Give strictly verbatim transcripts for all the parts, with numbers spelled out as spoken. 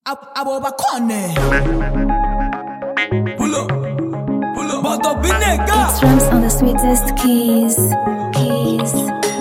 Abobakone. Pull up, pull up, but up in nigga. It's drums on the sweetest keys, keys.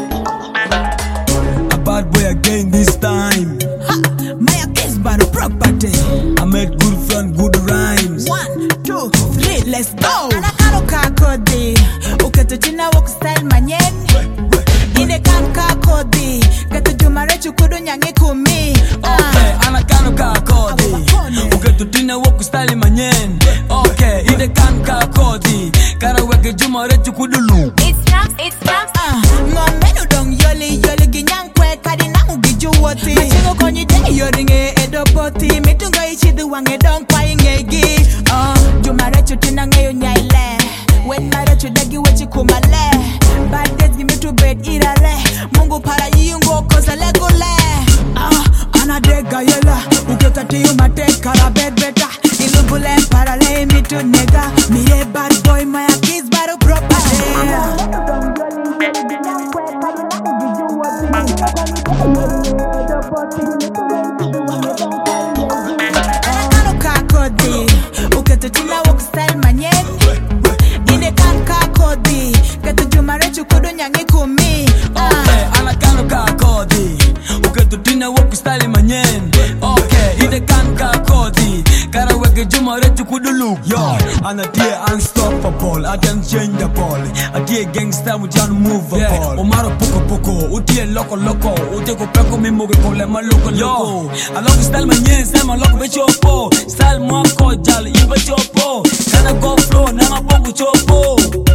A bad boy again this time. Ha, my kiss by the property. I made good fun, good rhymes. One, two, three, let's go. Anakano kakodi, ukatuchina woku style manyen. Ine kan kakodi, katujumare chukudu nyange kumi. Okay, anakano kakodi, ukatuchina woku style manyen. Okay, ine kan kakodi, karaweke jumare chukudu lu. It's drums, it's drums. Ah, ngomenu dong yoli yoli ginyankwe kadi nangu gijuwoti. Machingo konyi de yoringe edopoti, mitungo ichidu wange dong kwa ingegi. Ah, jumare chutina ngayo nyaile. When mare chudagi wechi kumale. Bad days give me to bed irale. Mungu para yingo koza legole. Ah, anadega yela. Ukekati yumateka la bed beta. Ilubule parale me to nega. Mire bad boy my kids bado property. Anakano kakodi, ukatuchina woku style manyen. Ine kan kakodi, katujumare chukudu nyange kumi. Okay, anakano kakodi, ukatuchina woku style manyen. Okay, ine kan kakodi, karaweke jumare chukudu lu. Yo, anatie unstoppable, I can change the ball. Atie gangster, we can move the ball. Omaro poko poko, utie loco loco, utie ko peko mimo ke kole ma loco loco. I love style manyen, style ma loco be chopo, style mo ko jal iba chopo. Kana go flow na ma bongo chopo.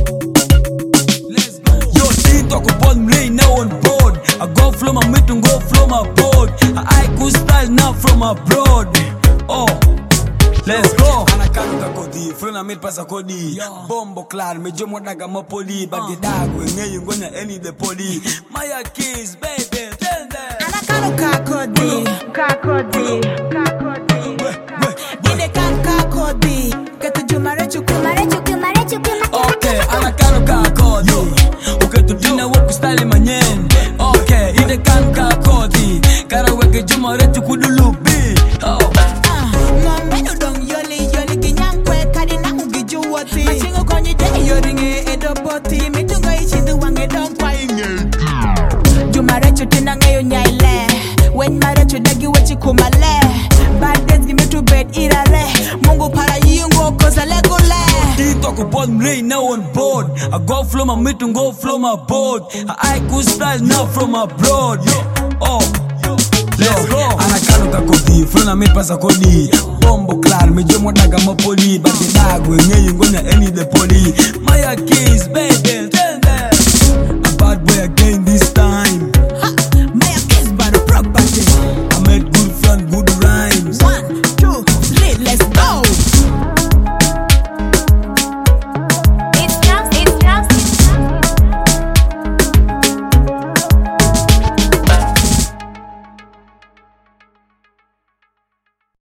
Let's go. Yo, see talk about me now on board. I go flow my meet and go flow my board. I good style now from abroad. Oh. Let's go. Anakano kakodi, frena mid pasa kodi. Bombo clan, me jomo daga mapoli. Bagi dagwe, nge yungonya any the poli. Maya kiss, baby, tell them. Anakano kakodi, kakodi, kakodi. Ine kan kakodi, katujumare chukumare chukumare chukumare. Okay, anakano kakodi. Ukatutina woku style manyen. Okay, ine kan kakodi. Karaweke jumare chukudulu bi. Oh. Ngomenu dong yoli yoli ginyankwe kadi nangu gijuwoti. Machingo konyi de yoringe edopoti. Mitungo ichidu wange dong kwa inge. Jumare chutina ngayo nyaile. When mare chudagi wechi kumale. Bad days give me to bed irare. Mungu para yingo koza legole. Talk about me now on board. I go flow my meet and go flow my board. I good style now from abroad. Oh, let's go. Anakano kakodi, frena me pasa kodi. Bombo clan, me jomo daga mapoli. Bagi dagwe, nge yungonya any the poli. Maya kiss, baby.